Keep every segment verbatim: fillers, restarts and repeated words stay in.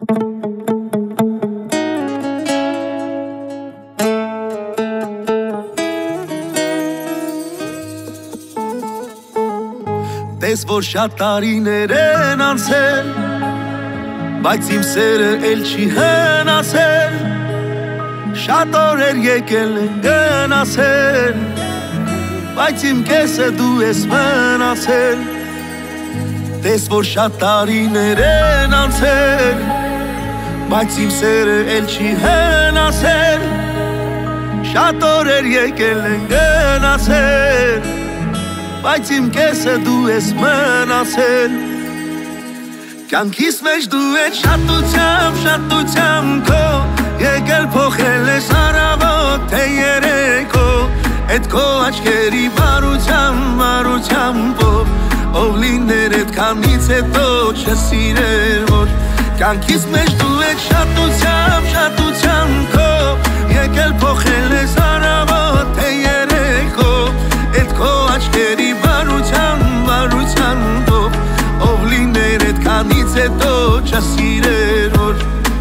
Տես որ շատ տարիներ են անցել, բայց իմ սերը էլ չի հնացել, շատ օրեր եկել են գնացել, բայց իմ կեսը դու ես մնացել։ Տես որ շատ տարիներ են անցել, բայց իմ սերը էլ չի հնացել, շատ օրեր եկել են գնացել, բայց իմ կեսը դու ես մնացել։ Կյանքիս մեջ դու ես շատությամբ, շատությամբ քո, եկել փոխել ես առավոտ թե երեկո, էդ քո աչքերի բարությամբ, բարությամբով, ով լիներ էդքանից հետո չսիրեր ոչ։ Կյանքիս մեջ դու ես շատությամբ, շատությամբ քո, եկել փոխել ես առավոտ թե երեկո, էդ քո աչքերի բարությամբ, բարությամբով, ով լիներ էդքանից հետո չսիրեր ոչ։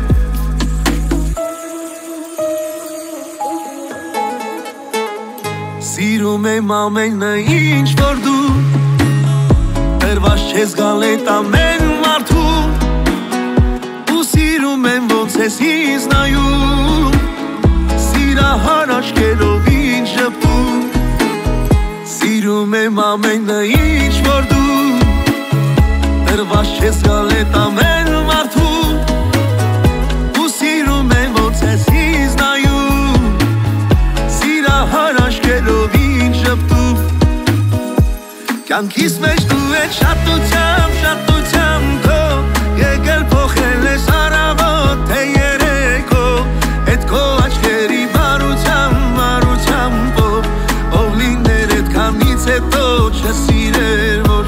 Սիրում եմ ամենը ինչ որ դու, վերված չես գալ էդ ամեն մարդու, ու սիրում եմ ոնց ես ինձ նայում, սիրահար աչքերով ինձ ժպտում։ Սիրում եմ ամենը ինչ որ դու, վերված չես գալ էդ ամեն մարդու, ու սիրում եմ ոնց ես ինձ նայում, սիրահար աչքերով ինձ ժպտում։ Կյանքիս մեջ դու ես շատությամբ, շատությամբ քո, եկել փոխել ես առավոտ թե երեկո, էդ քո աչքերի բարությամբ, բարությամբով, ով լիներ էդքանից հետո չսիրեր ոչ։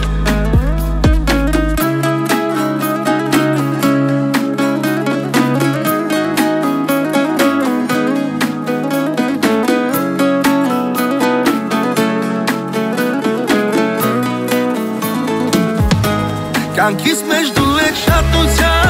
Կյանքիս մեջ դու ես շատությամբ,